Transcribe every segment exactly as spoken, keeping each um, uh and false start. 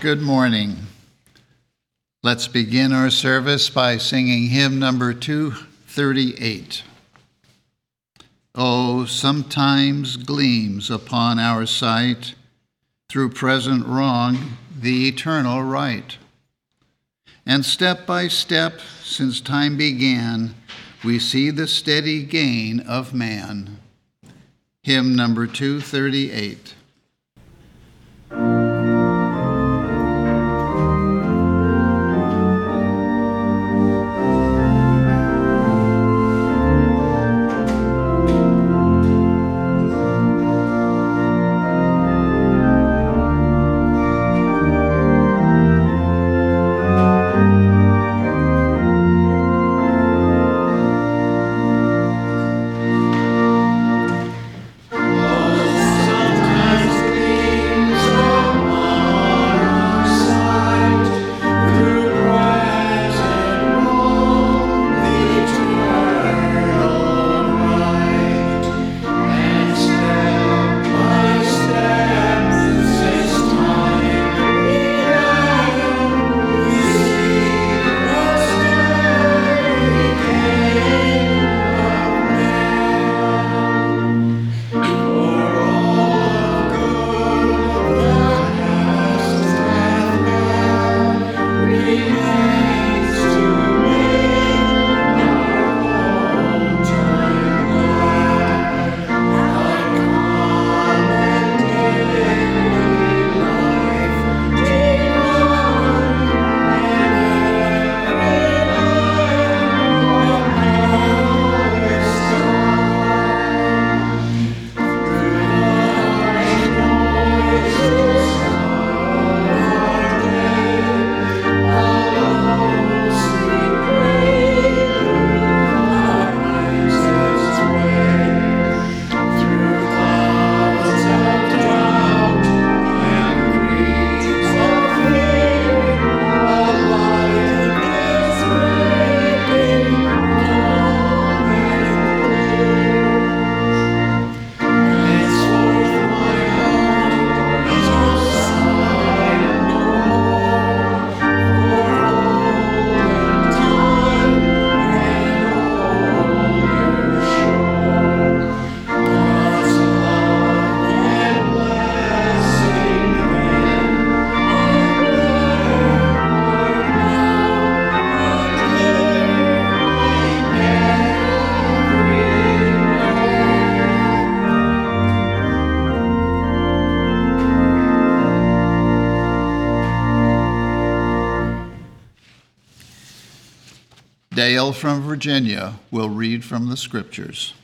Good morning. Let's begin our service by singing hymn number two thirty-eight. Oh, sometimes gleams upon our sight, through present wrong, the eternal right. And step by step, since time began, we see the steady gain of man. Hymn number two thirty-eight. Dale from Virginia will read from the scriptures.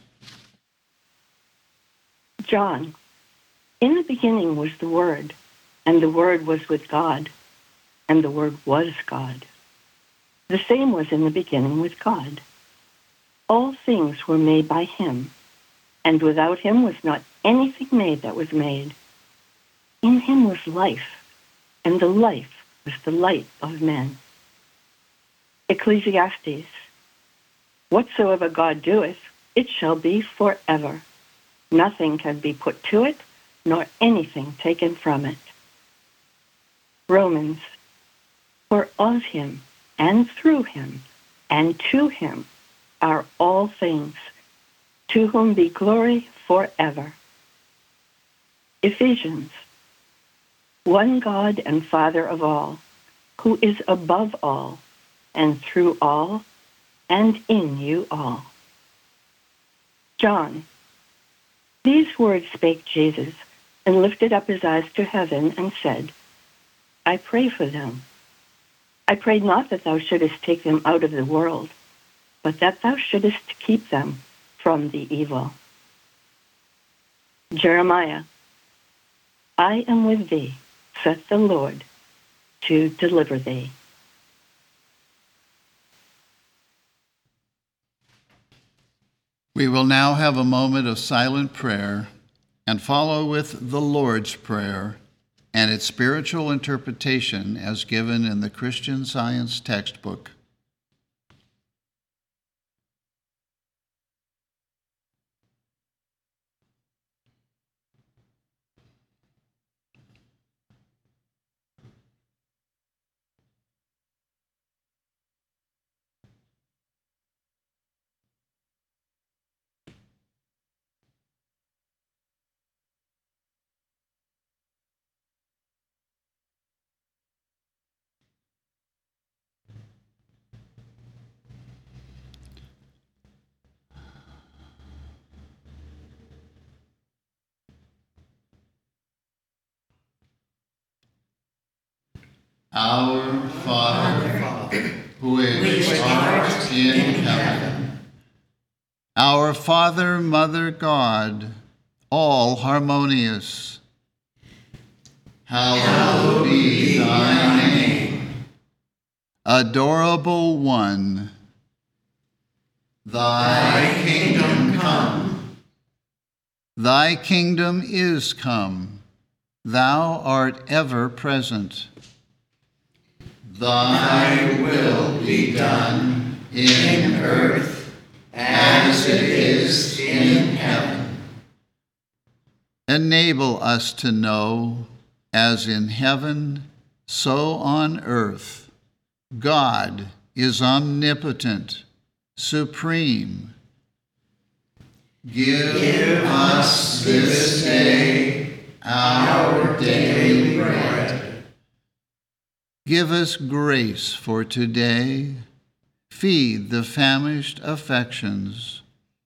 John, in the beginning was the Word, and the Word was with God, and the Word was God. The same was in the beginning with God. All things were made by him, and without him was not anything made that was made. In him was life, and the life was the light of men. Ecclesiastes, whatsoever God doeth, it shall be forever. Nothing can be put to it, nor anything taken from it. Romans, for of him, and through him, and to him are all things, to whom be glory forever. Ephesians, one God and Father of all, who is above all, and through all, and in you all. John, these words spake Jesus, and lifted up his eyes to heaven, and said, I pray for them. I pray not that thou shouldest take them out of the world, but that thou shouldest keep them from the evil. Jeremiah, I am with thee, saith the Lord, to deliver thee. We will now have a moment of silent prayer and follow with the Lord's Prayer and its spiritual interpretation as given in the Christian Science textbook. Our Father, which art in heaven. Our Father, Mother, God, all harmonious. Hallowed be thy name. Adorable One. Thy kingdom come. Thy kingdom is come. Thou art ever present. Thy will be done in earth as it is in heaven. Enable us to know, as in heaven, so on earth, God is omnipotent, supreme. Give, Give us this day our daily bread. Give us grace for today. Feed the famished affections.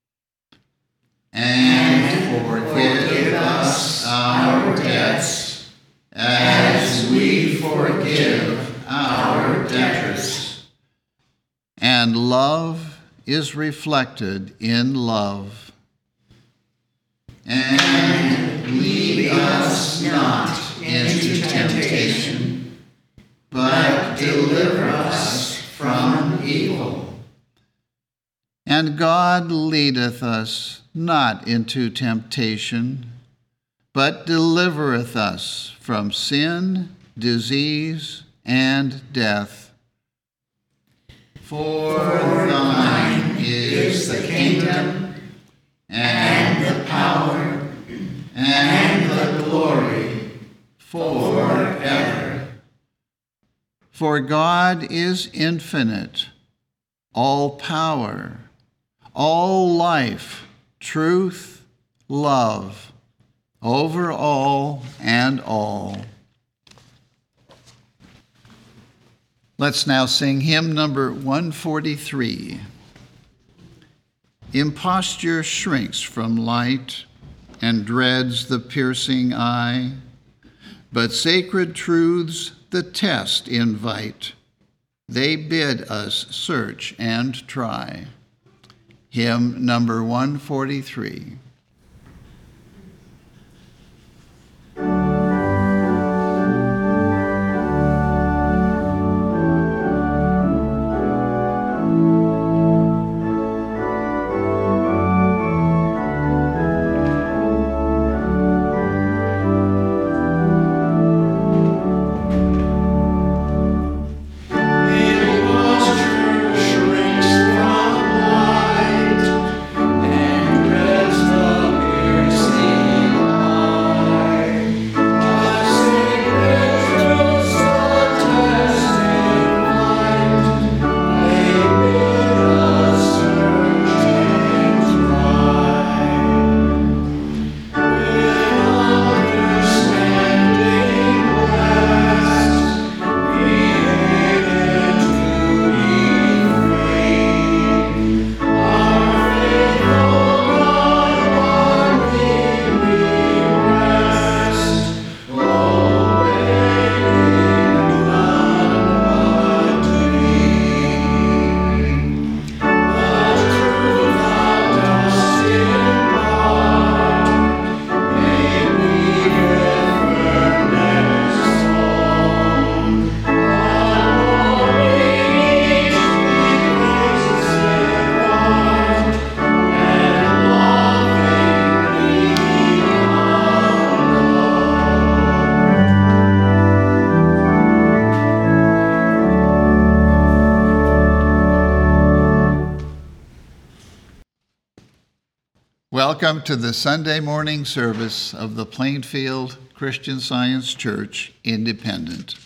And forgive us our debts as we forgive our debtors. And love is reflected in love. And lead us not into temptation, but deliver us from evil. And God leadeth us not into temptation, but delivereth us from sin, disease, and death. For thine is the kingdom, and the power, and the glory, forever. For God is infinite, all power, all life, truth, love, over all and all. Let's now sing hymn number one forty-three. Imposture shrinks from light and dreads the piercing eye, but sacred truths the test invite. They bid us search and try. Hymn number one forty-three. Welcome to the Sunday morning service of the Plainfield Christian Science Church, Independent.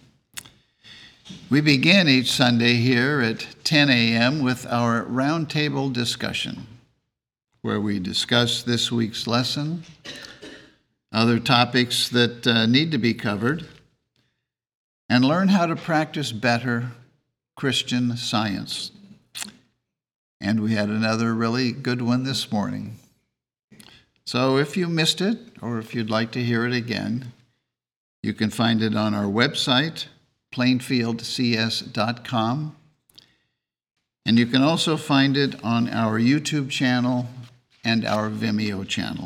We begin each Sunday here at ten a.m. with our roundtable discussion, where we discuss this week's lesson, other topics that uh, need to be covered, and learn how to practice better Christian Science. And we had another really good one this morning. So if you missed it, or if you'd like to hear it again, you can find it on our website, plainfield c s dot com. And you can also find it on our YouTube channel and our Vimeo channel.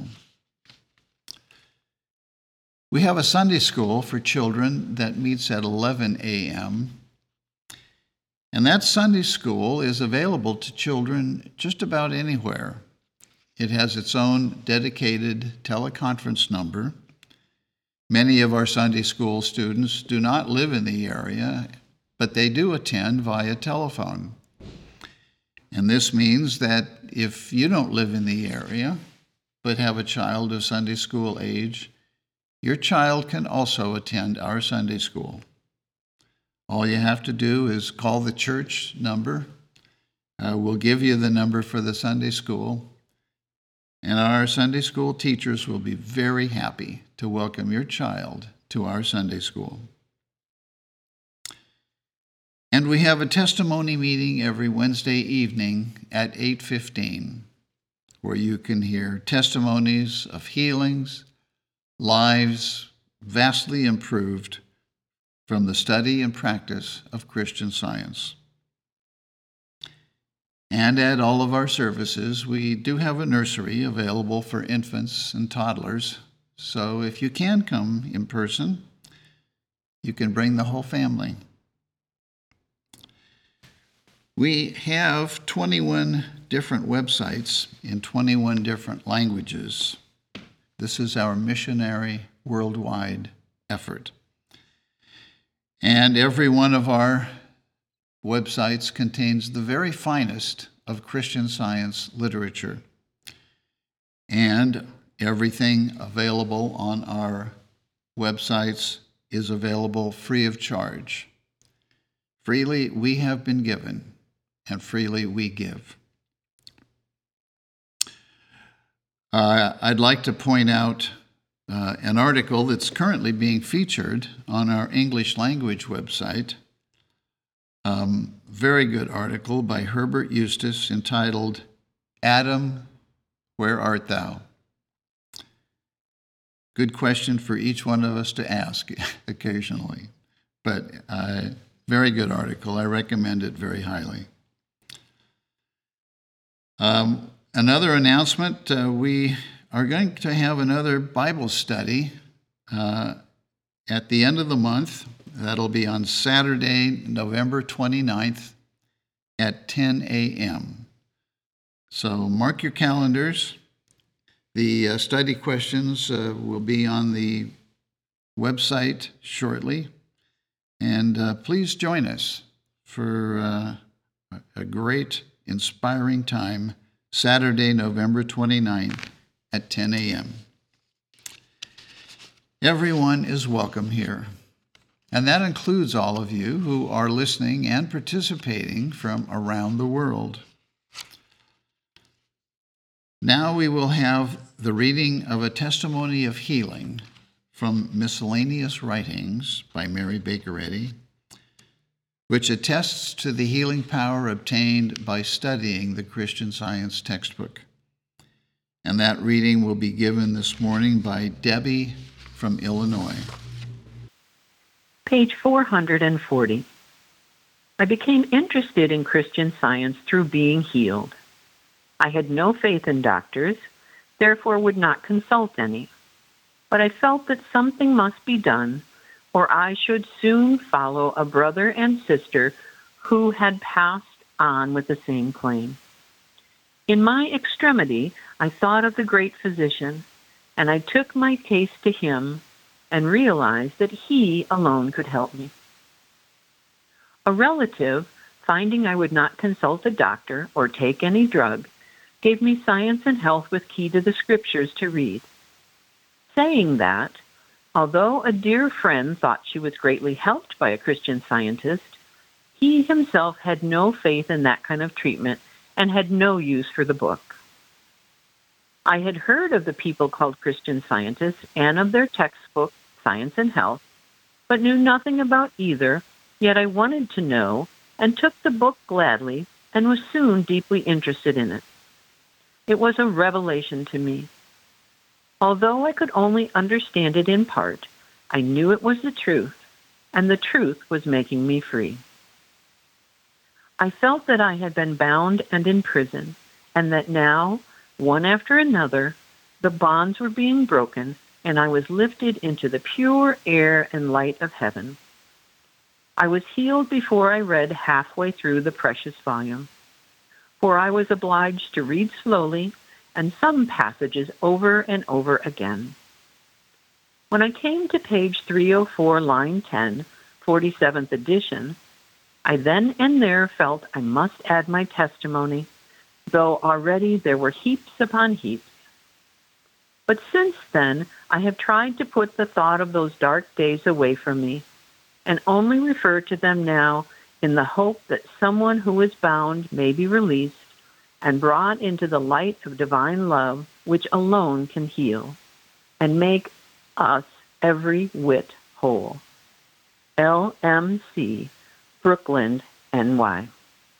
We have a Sunday school for children that meets at eleven a.m., and that Sunday school is available to children just about anywhere. It has its own dedicated teleconference number. Many of our Sunday school students do not live in the area, but they do attend via telephone. And this means that if you don't live in the area, but have a child of Sunday school age, your child can also attend our Sunday school. All you have to do is call the church number. Uh, we'll give you the number for the Sunday school, and our Sunday school teachers will be very happy to welcome your child to our Sunday school. And we have a testimony meeting every Wednesday evening at eight fifteen, where you can hear testimonies of healings, lives vastly improved from the study and practice of Christian Science. And at all of our services, we do have a nursery available for infants and toddlers. So if you can come in person, you can bring the whole family. We have twenty-one different websites in twenty-one different languages. This is our missionary worldwide effort. And every one of our websites contains the very finest of Christian Science literature. And everything available on our websites is available free of charge. Freely we have been given, and freely we give. Uh, I'd like to point out uh, an article that's currently being featured on our English language website. Um, very good article by Herbert Eustace entitled, "Adam, Where Art Thou?" Good question for each one of us to ask occasionally, but uh, very good article. I recommend it very highly. Um, another announcement, uh, we are going to have another Bible study uh, at the end of the month. That'll be on Saturday, November twenty-ninth at ten a.m. So mark your calendars. The uh, study questions uh, will be on the website shortly. And uh, please join us for uh, a great, inspiring time, Saturday, November twenty-ninth at ten a.m. Everyone is welcome here. And that includes all of you who are listening and participating from around the world. Now we will have the reading of a testimony of healing from Miscellaneous Writings by Mary Baker Eddy, which attests to the healing power obtained by studying the Christian Science textbook. And that reading will be given this morning by Debbie from Illinois. Page four hundred forty. I became interested in Christian Science through being healed. I had no faith in doctors, therefore would not consult any. But I felt that something must be done, or I should soon follow a brother and sister who had passed on with the same claim. In my extremity, I thought of the great physician, and I took my case to him and realized that he alone could help me. A relative, finding I would not consult a doctor or take any drug, gave me Science and Health with Key to the Scriptures to read. Saying that, although a dear friend thought she was greatly helped by a Christian Scientist, he himself had no faith in that kind of treatment and had no use for the book. I had heard of the people called Christian Scientists and of their textbook, Science and Health, but knew nothing about either, yet I wanted to know and took the book gladly and was soon deeply interested in it. It was a revelation to me. Although I could only understand it in part, I knew it was the truth, and the truth was making me free. I felt that I had been bound and in prison, and that now, one after another, the bonds were being broken, and I was lifted into the pure air and light of heaven. I was healed before I read halfway through the precious volume, for I was obliged to read slowly and some passages over and over again. When I came to page three oh four, line ten, forty-seventh edition, I then and there felt I must add my testimony, though already there were heaps upon heaps. But since then, I have tried to put the thought of those dark days away from me, and only refer to them now in the hope that someone who is bound may be released and brought into the light of divine love, which alone can heal and make us every whit whole. L M C, Brooklyn, N Y.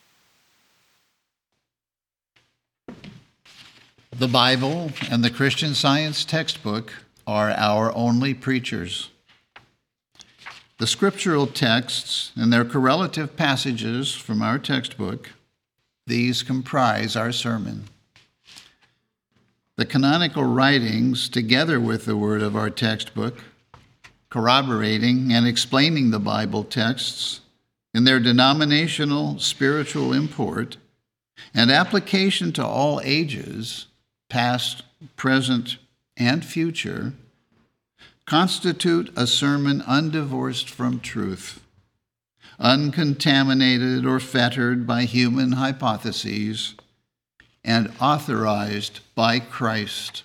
The Bible and the Christian Science textbook are our only preachers. The scriptural texts and their correlative passages from our textbook, these comprise our sermon. The canonical writings, together with the word of our textbook, corroborating and explaining the Bible texts in their denominational spiritual import and application to all ages, past, present, and future, constitute a sermon undivorced from truth, uncontaminated or fettered by human hypotheses, and authorized by Christ.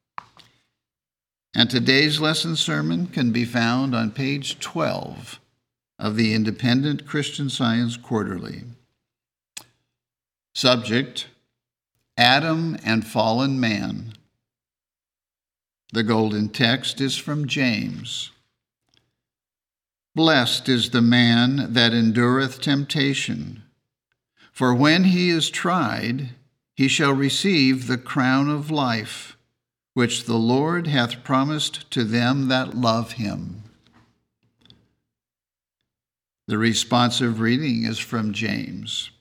And today's lesson sermon can be found on page twelve of the Independent Christian Science Quarterly. Subject: Adam and fallen man. The golden text is from James. Blessed is the man that endureth temptation, for when he is tried, he shall receive the crown of life, which the Lord hath promised to them that love him. The responsive reading is from James.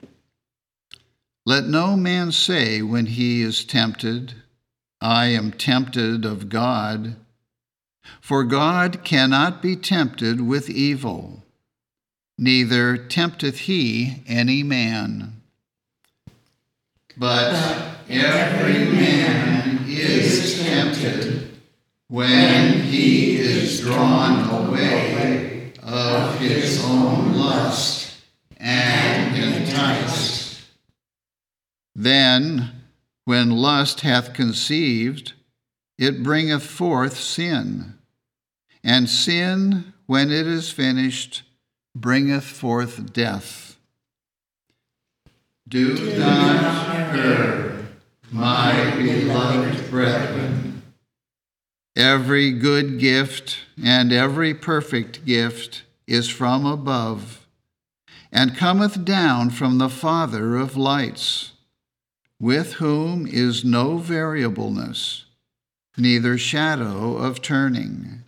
Let no man say when he is tempted, I am tempted of God, for God cannot be tempted with evil, neither tempteth he any man. But every man is tempted when he is drawn away of his own lust and enticed. Then, when lust hath conceived, it bringeth forth sin, and sin, when it is finished, bringeth forth death. Do not err, my beloved brethren. Every good gift and every perfect gift is from above, and cometh down from the Father of lights, with whom is no variableness, neither shadow of turning.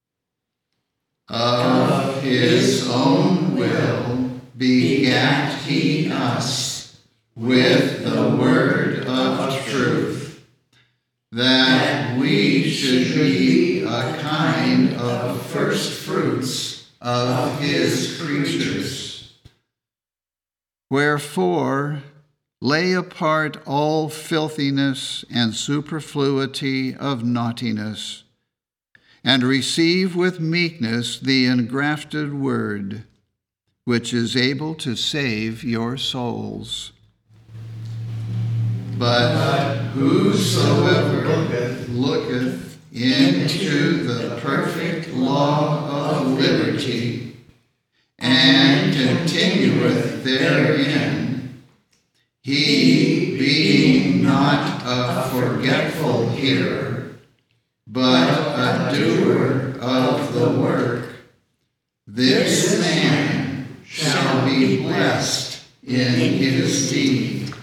Of his own will begat he us with the word of truth, that we should be a kind of first fruits of his creatures. Wherefore, lay apart all filthiness and superfluity of naughtiness, and receive with meekness the engrafted word, which is able to save your souls. But whosoever looketh into the perfect law of liberty, and continueth therein, he being not a forgetful hearer, but a doer of the work, this man shall be blessed in his deed.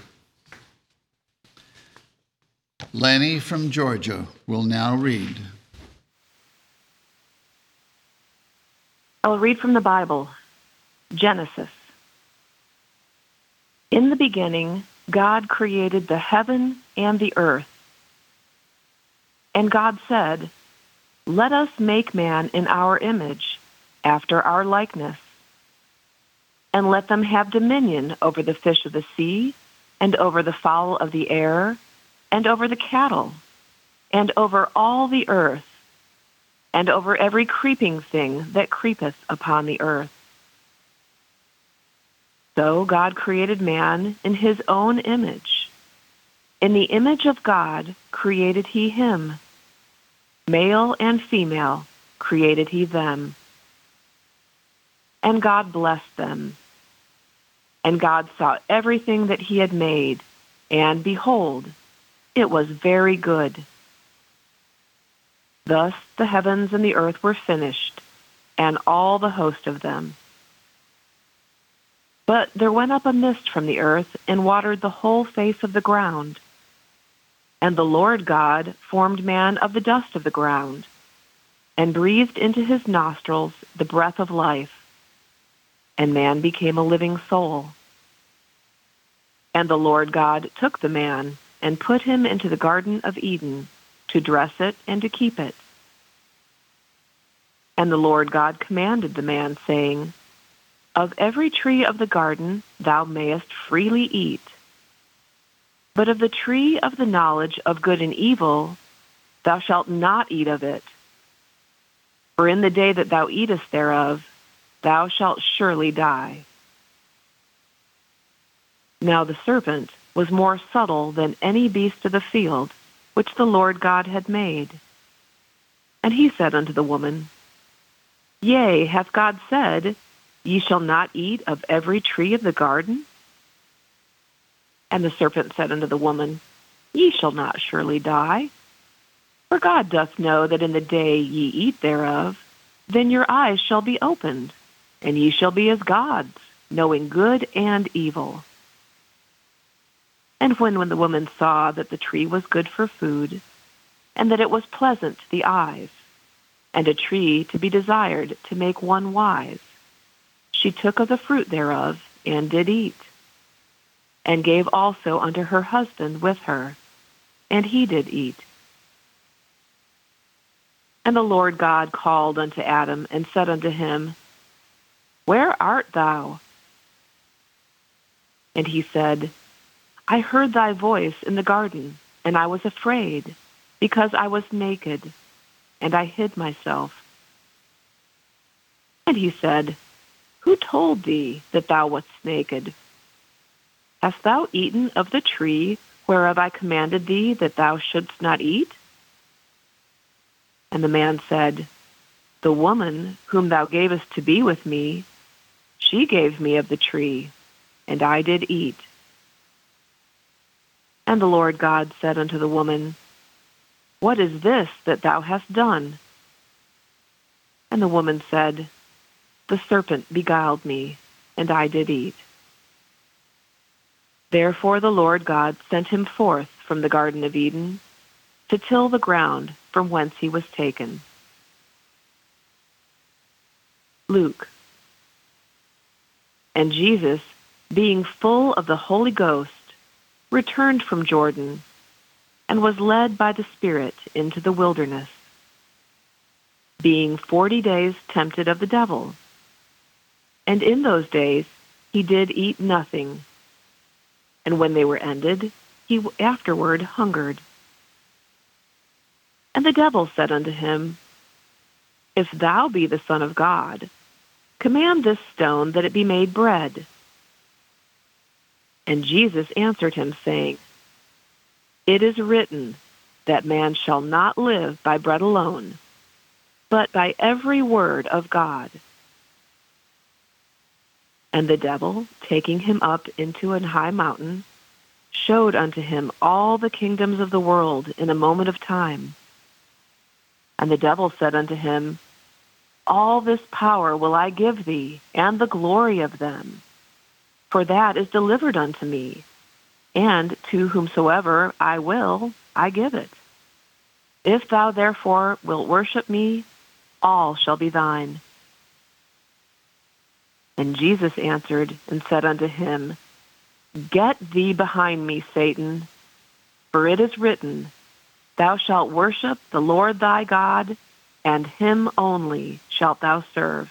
Lenny from Georgia will now read. I'll read from the Bible, Genesis. In the beginning, God created the heaven and the earth. And God said, "Let us make man in our image, after our likeness, and let them have dominion over the fish of the sea, and over the fowl of the air, and over the cattle, and over all the earth, and over every creeping thing that creepeth upon the earth." So God created man in his own image. In the image of God created he him. Male and female created he them. And God blessed them. And God saw everything that he had made, and behold, it was very good. Thus the heavens and the earth were finished, and all the host of them. But there went up a mist from the earth and watered the whole face of the ground. And the Lord God formed man of the dust of the ground, and breathed into his nostrils the breath of life, and man became a living soul. And the Lord God took the man and put him into the Garden of Eden to dress it and to keep it. And the Lord God commanded the man, saying, "Of every tree of the garden thou mayest freely eat, but of the tree of the knowledge of good and evil thou shalt not eat of it. For in the day that thou eatest thereof, thou shalt surely die." Now the serpent was more subtle than any beast of the field which the Lord God had made. And he said unto the woman, "Yea, hath God said, Ye shall not eat of every tree of the garden?" And the serpent said unto the woman, Ye shall not surely die. For God doth know that in the day ye eat thereof, then your eyes shall be opened, and ye shall be as gods, knowing good and evil. And when, when the woman saw that the tree was good for food, and that it was pleasant to the eyes, and a tree to be desired to make one wise, she took of the fruit thereof, and did eat, and gave also unto her husband with her, and he did eat. And the Lord God called unto Adam, and said unto him, Where art thou? And he said, I heard thy voice in the garden, and I was afraid, because I was naked, and I hid myself. And he said, Who told thee that thou wast naked? Hast thou eaten of the tree whereof I commanded thee that thou shouldst not eat? And the man said, The woman whom thou gavest to be with me, she gave me of the tree, and I did eat. And the Lord God said unto the woman, What is this that thou hast done? And the woman said, The serpent beguiled me, and I did eat. Therefore the Lord God sent him forth from the Garden of Eden to till the ground from whence he was taken. Luke. And Jesus, being full of the Holy Ghost, returned from Jordan, and was led by the Spirit into the wilderness, being forty days tempted of the devil. And in those days he did eat nothing. And when they were ended, he afterward hungered. And the devil said unto him, If thou be the Son of God, command this stone that it be made bread. And Jesus answered him, saying, It is written that man shall not live by bread alone, but by every word of God. And the devil, taking him up into an high mountain, showed unto him all the kingdoms of the world in a moment of time. And the devil said unto him, All this power will I give thee, and the glory of them. For that is delivered unto me, and to whomsoever I will, I give it. If thou therefore wilt worship me, all shall be thine. And Jesus answered and said unto him, Get thee behind me, Satan, for it is written, Thou shalt worship the Lord thy God, and him only shalt thou serve.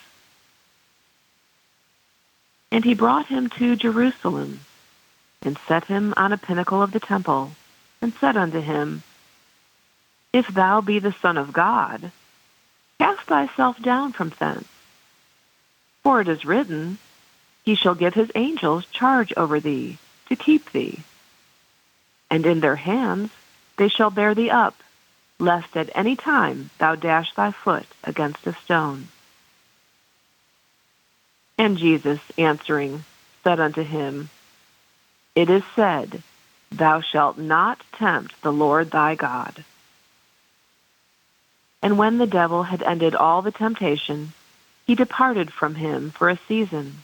And he brought him to Jerusalem, and set him on a pinnacle of the temple, and said unto him, If thou be the Son of God, cast thyself down from thence. For it is written, He shall give his angels charge over thee, to keep thee. And in their hands they shall bear thee up, lest at any time thou dash thy foot against a stone. And Jesus answering said unto him, It is said, Thou shalt not tempt the Lord thy God. And when the devil had ended all the temptation, he departed from him for a season.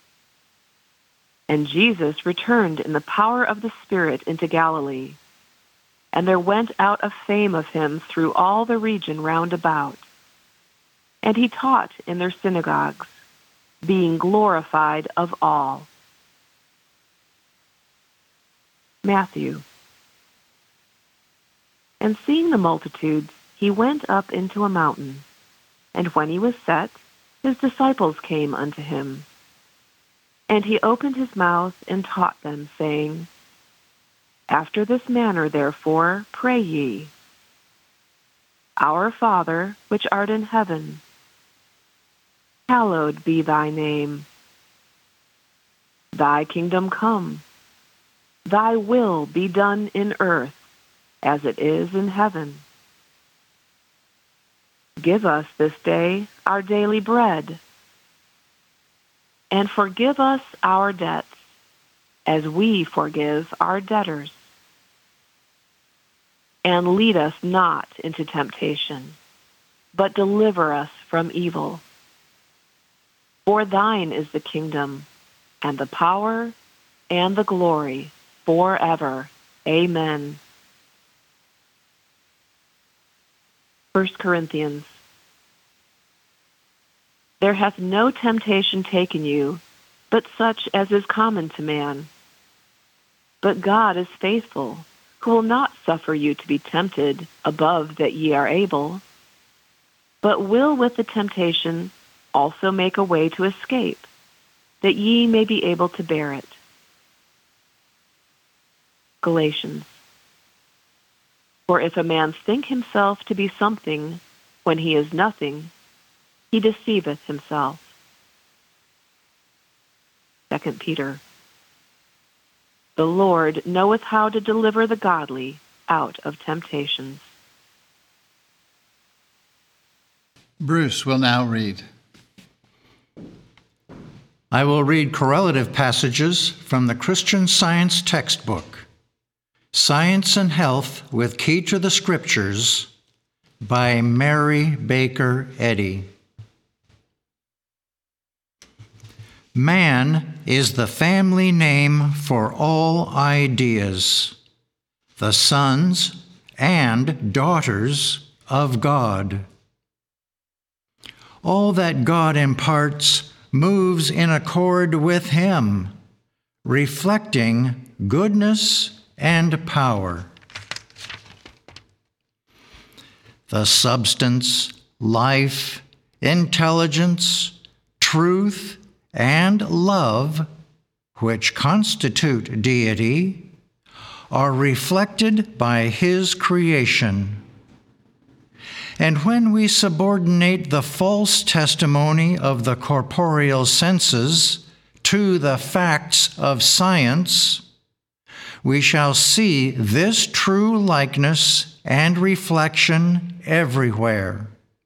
And Jesus returned in the power of the Spirit into Galilee. And there went out a fame of him through all the region round about. And he taught in their synagogues, being glorified of all. Matthew. And seeing the multitudes, he went up into a mountain. And when he was set, his disciples came unto him. And he opened his mouth and taught them, saying, After this manner, therefore, pray ye. Our Father, which art in heaven, hallowed be thy name. Thy kingdom come. Thy will be done in earth, as it is in heaven. Give us this day our daily bread, and forgive us our debts, as we forgive our debtors. And lead us not into temptation, but deliver us from evil. For thine is the kingdom, and the power, and the glory, forever. Amen. First Corinthians. There hath no temptation taken you, but such as is common to man. But God is faithful, who will not suffer you to be tempted above that ye are able, but will with the temptation also make a way to escape, that ye may be able to bear it. Galatians. For if a man think himself to be something when he is nothing, he deceiveth himself. Second Peter. The Lord knoweth how to deliver the godly out of temptations. Bruce will now read. I will read correlative passages from the Christian Science textbook, Science and Health with Key to the Scriptures, by Mary Baker Eddy. Man is the family name for all ideas, the sons and daughters of God. All that God imparts moves in accord with Him, reflecting goodness and power. The substance, life, intelligence, truth, and love, which constitute deity, are reflected by His creation. And when we subordinate the false testimony of the corporeal senses to the facts of science, we shall see this true likeness and reflection everywhere.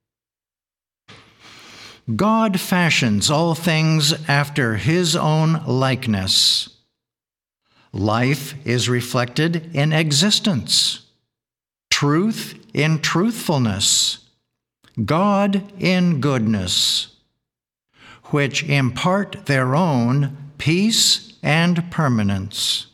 God fashions all things after His own likeness. Life is reflected in existence, truth in truthfulness, God in goodness, which impart their own peace and permanence.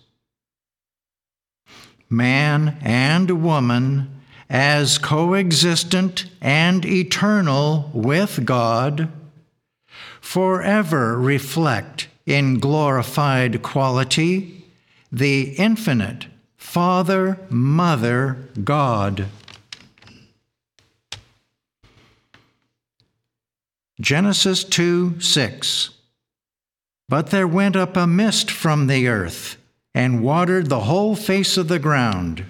Man and woman, as coexistent and eternal with God, forever reflect in glorified quality the infinite Father, Mother, God. Genesis two six. But there went up a mist from the earth, and watered the whole face of the ground.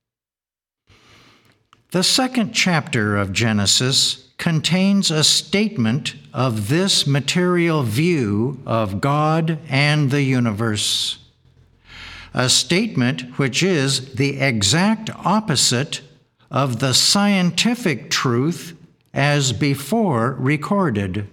The second chapter of Genesis contains a statement of this material view of God and the universe. A statement which is the exact opposite of the scientific truth as before recorded.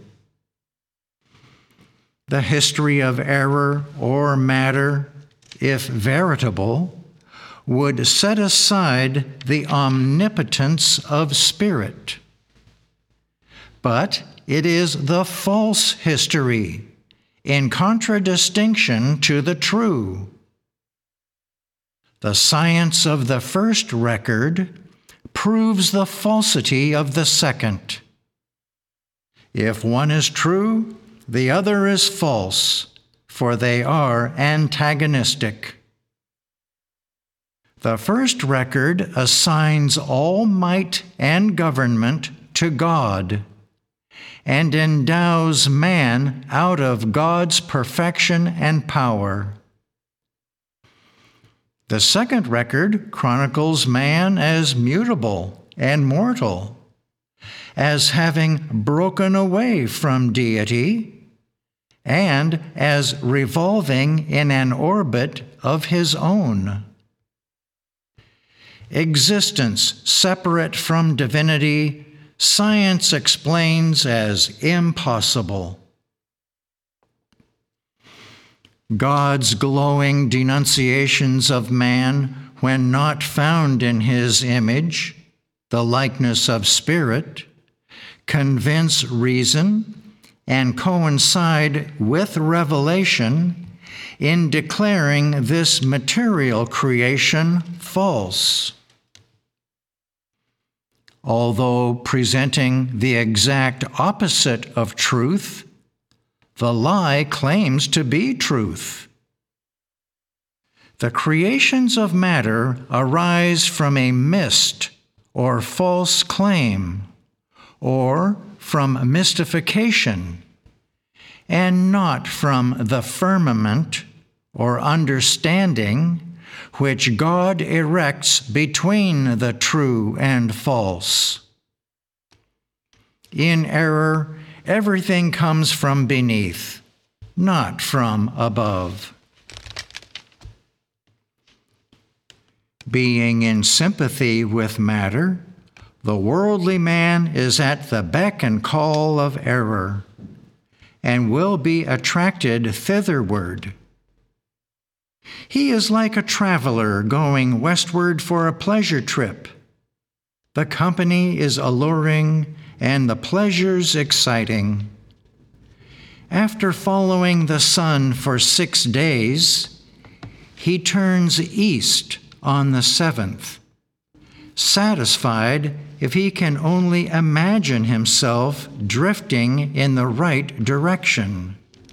The history of error or matter, if veritable, would set aside the omnipotence of spirit. But it is the false history, in contradistinction to the true. The science of the first record proves the falsity of the second. If one is true, the other is false, for they are antagonistic. The first record assigns all might and government to God, and endows man out of God's perfection and power. The second record chronicles man as mutable and mortal, as having broken away from deity, and as revolving in an orbit of his own. Existence separate from divinity, science explains as impossible. God's glowing denunciations of man, when not found in his image, the likeness of spirit, convince reason and coincide with revelation in declaring this material creation false. Although presenting the exact opposite of truth, the lie claims to be truth. The creations of matter arise from a mist or false claim, or from mystification, and not from the firmament or understanding which God erects between the true and false. In error, everything comes from beneath, not from above. Being in sympathy with matter, the worldly man is at the beck and call of error, and will be attracted thitherward. He is like a traveler going westward for a pleasure trip. The company is alluring and the pleasures exciting. After following the sun for six days, he turns east on the seventh, satisfied if he can only imagine himself drifting in the right direction.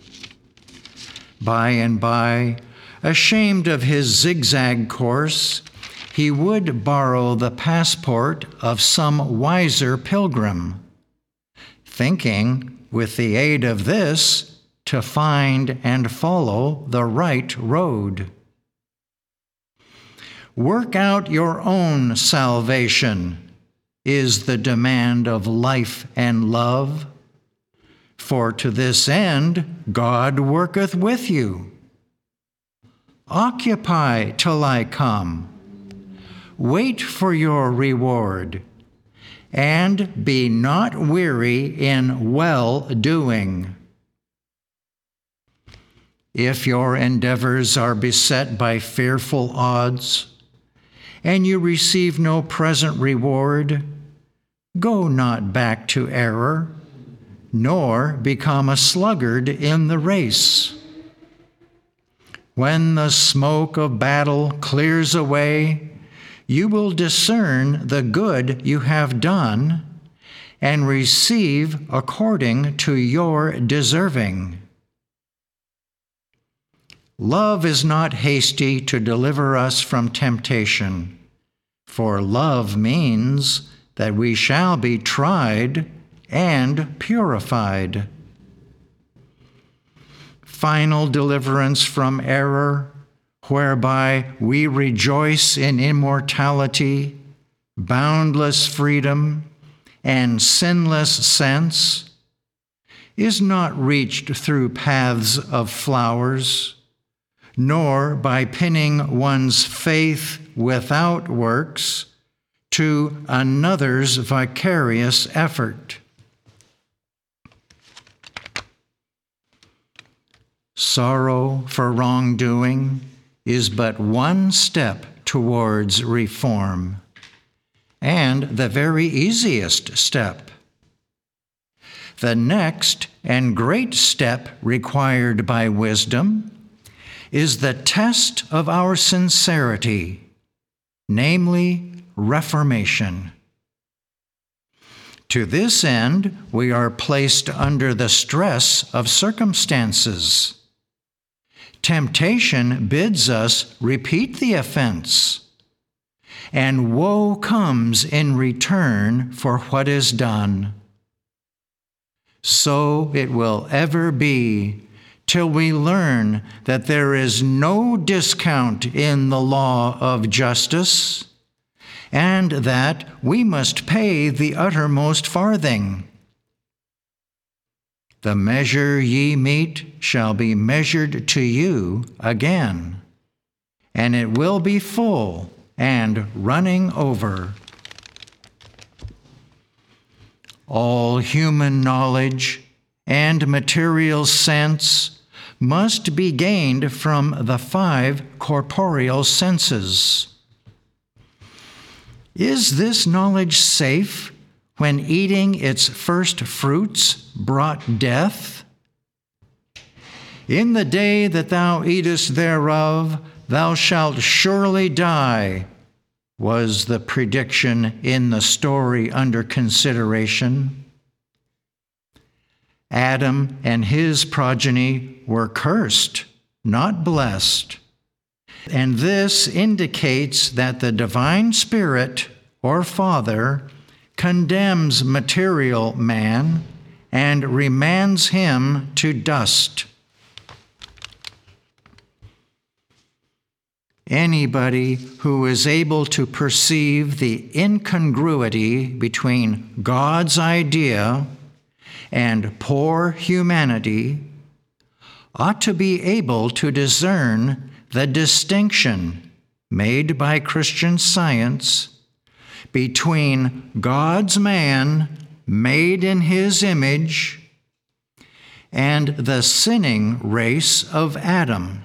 By and by, ashamed of his zigzag course, he would borrow the passport of some wiser pilgrim, thinking, with the aid of this, to find and follow the right road. Work out your own salvation is the demand of life and love, for to this end God worketh with you. Occupy till I come. Wait for your reward, and be not weary in well-doing. If your endeavors are beset by fearful odds, and you receive no present reward, go not back to error, nor become a sluggard in the race. When the smoke of battle clears away, you will discern the good you have done, and receive according to your deserving. Love is not hasty to deliver us from temptation, for love means that we shall be tried and purified. Final deliverance from error, whereby we rejoice in immortality, boundless freedom, and sinless sense, is not reached through paths of flowers, nor by pinning one's faith without works to another's vicarious effort. Sorrow for wrongdoing is but one step towards reform, and the very easiest step. The next and great step required by wisdom is the test of our sincerity, namely reformation. To this end, we are placed under the stress of circumstances. Temptation bids us repeat the offense, and woe comes in return for what is done. So it will ever be till we learn that there is no discount in the law of justice, and that we must pay the uttermost farthing. The measure ye mete shall be measured to you again, and it will be full and running over. All human knowledge and material sense must be gained from the five corporeal senses. Is this knowledge safe when eating its first fruits brought death? In the day that thou eatest thereof, thou shalt surely die, was the prediction in the story under consideration. Adam and his progeny were cursed, not blessed. And this indicates that the divine Spirit, or Father, condemns material man and remands him to dust. Anybody who is able to perceive the incongruity between God's idea and poor humanity ought to be able to discern the distinction made by Christian Science between God's man made in his image and the sinning race of Adam.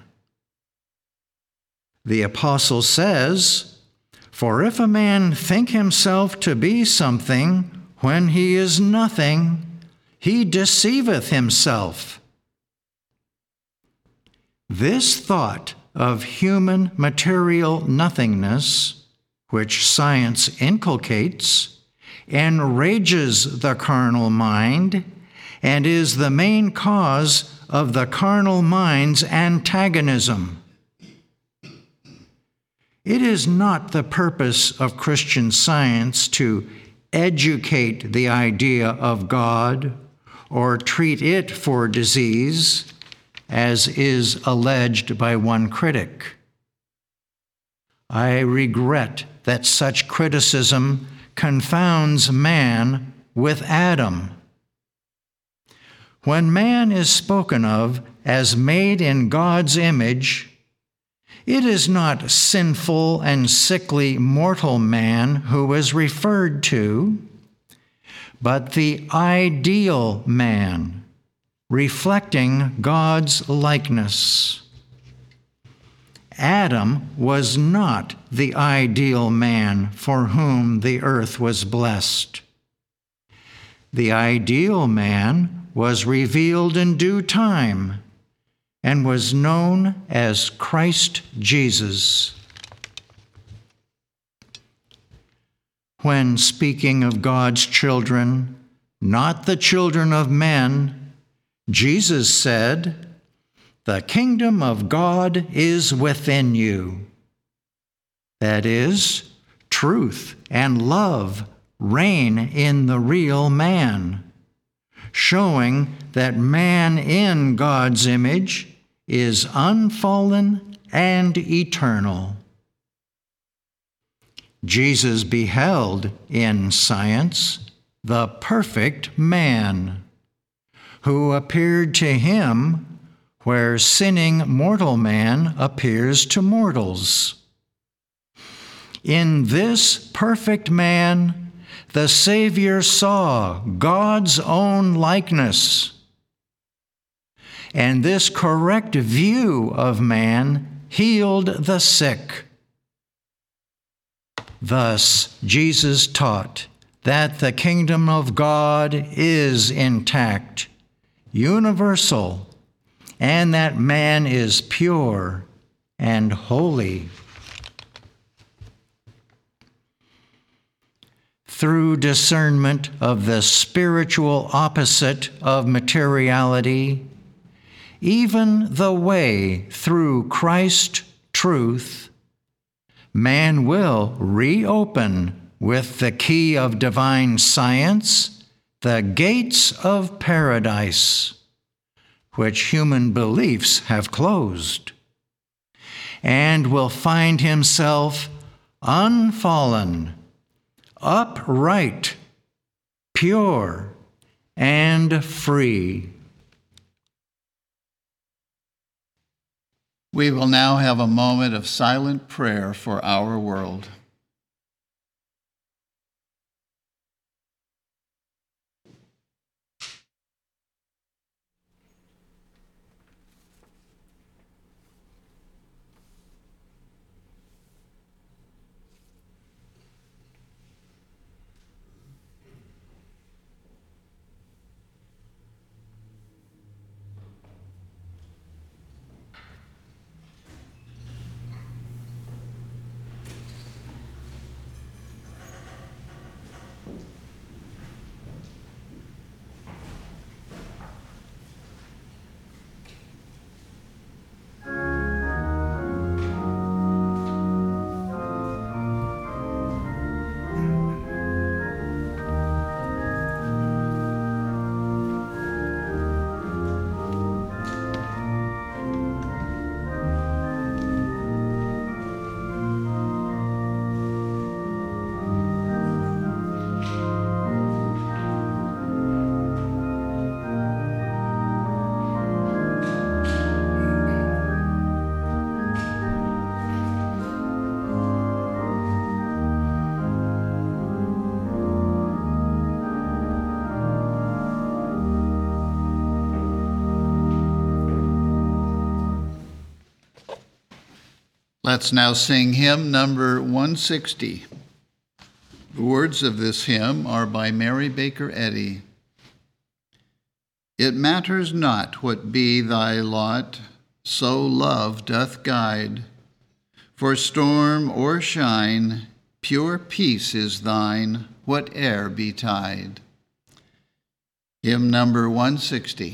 The apostle says, "For if a man think himself to be something when he is nothing, he deceiveth himself." This thought of human material nothingness, which science inculcates, enrages the carnal mind and is the main cause of the carnal mind's antagonism. It is not the purpose of Christian Science to educate the idea of God or treat it for disease, as is alleged by one critic. I regret that such criticism confounds man with Adam. When man is spoken of as made in God's image, it is not sinful and sickly mortal man who is referred to, but the ideal man, reflecting God's likeness. Adam was not the ideal man for whom the earth was blessed. The ideal man was revealed in due time and was known as Christ Jesus. When speaking of God's children, not the children of men. Jesus said, "The kingdom of God is within you." That is, truth and love reign in the real man, showing that man in God's image is unfallen and eternal. Jesus beheld in science the perfect man, who appeared to him where sinning mortal man appears to mortals. In this perfect man, the Savior saw God's own likeness. And this correct view of man healed the sick. Thus, Jesus taught that the kingdom of God is intact, universal, and that man is pure and holy. Through discernment of the spiritual opposite of materiality, even the way through Christ truth, man will reopen with the key of divine science the gates of paradise, which human beliefs have closed, and will find himself unfallen, upright, pure, and free. We will now have a moment of silent prayer for our world. Let's now sing hymn number one sixty. The words of this hymn are by Mary Baker Eddy. It matters not what be thy lot, so love doth guide. For storm or shine, pure peace is thine, whate'er betide. Hymn number one sixty.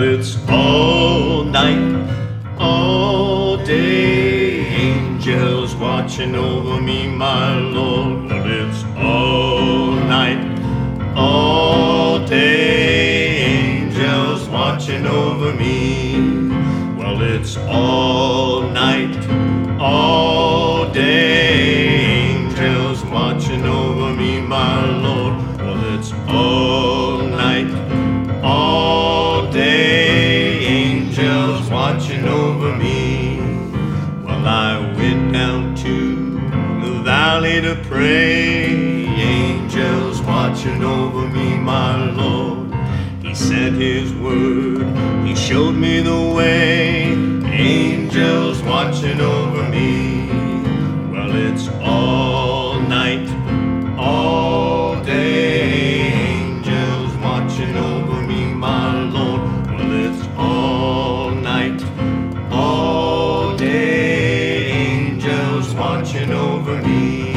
it's all night, all day, angels watching over me, my Lord. Well, it's all night, all day, angels watching over me. Well, it's all night, all day, angels watching over me, my Lord. Well, it's all night, all day, angels watching over me. Well, I went down to the valley to pray, angels watching over me, my Lord. He sent his word, he showed me the way, angels watching over me. Well, it's all night, all day, angels watching over me, my Lord. Well, it's all night, all day, angels watching over me.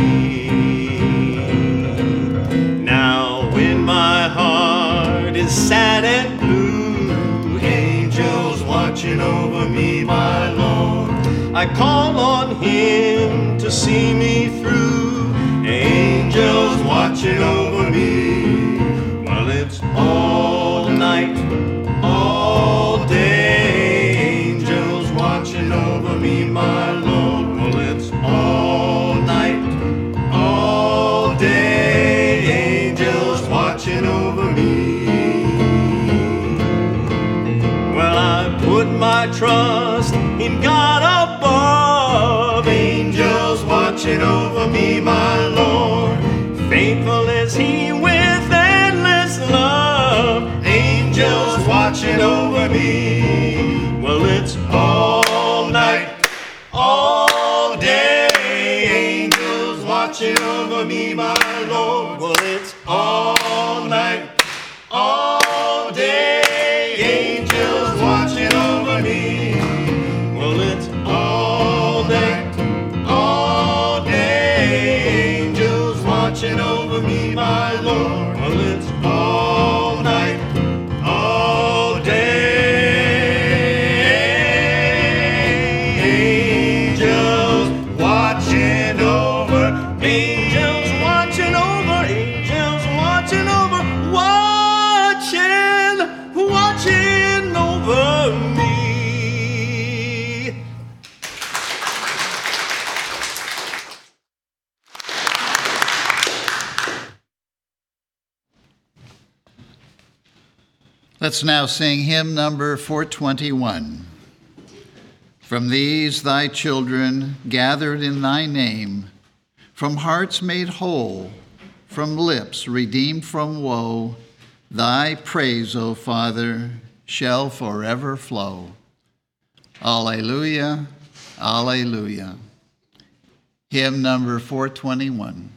Now when my heart is sad and blue, angels watching over me, my Lord. I call on him to see me through, angels watching over me. Well, it's all night, all day, angels watching over me, my Lord. Well, it's all night, all day, angels watching over me. Well, I put my trust in God above, angels watching over me, my Lord. Faithful is he with endless love, angels watching over me. Well, it's all night, all day, angels watching over me, my Lord. Well, it's all night, all day, angels watching over me. Well, it's all night, all day, angels watching over me, my Lord. Well, it's all night, all day, angels watching over, angels watching over, angels watching over, watching, watching over me. Let's now sing hymn number four twenty-one. From these thy children, gathered in thy name, from hearts made whole, from lips redeemed from woe, thy praise, O Father, shall forever flow. Alleluia, alleluia. Hymn number four twenty-one.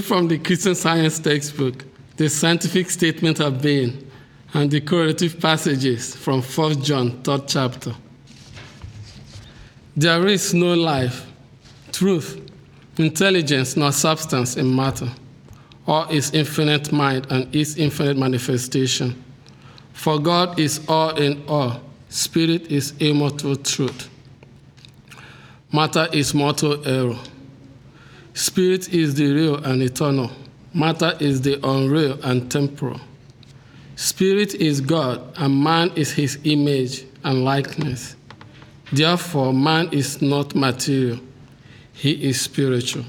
read from the Christian Science textbook the scientific statement of being and the correlative passages from First John, third chapter. There is no life, truth, intelligence, nor substance in matter, or its infinite mind and its infinite manifestation. For God is all in all. Spirit is immortal truth. Matter is mortal error. Spirit is the real and eternal. Matter is the unreal and temporal. Spirit is God, and man is his image and likeness. Therefore, man is not material. He is spiritual.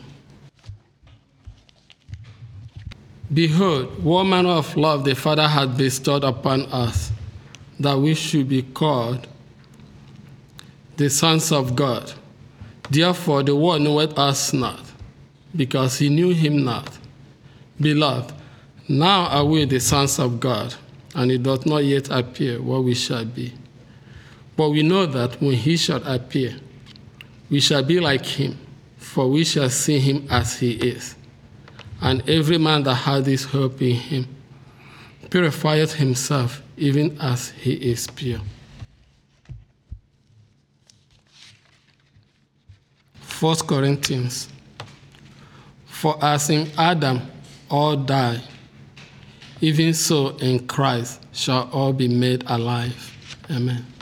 Behold, what manner of love the Father hath bestowed upon us, that we should be called the sons of God. Therefore, the world knoweth us not, because he knew him not. Beloved, now are we the sons of God, and it doth not yet appear what we shall be. But we know that when he shall appear, we shall be like him, for we shall see him as he is. And every man that hath this hope in him purifieth himself, even as he is pure. First Corinthians. For as in Adam all die, even so in Christ shall all be made alive. Amen.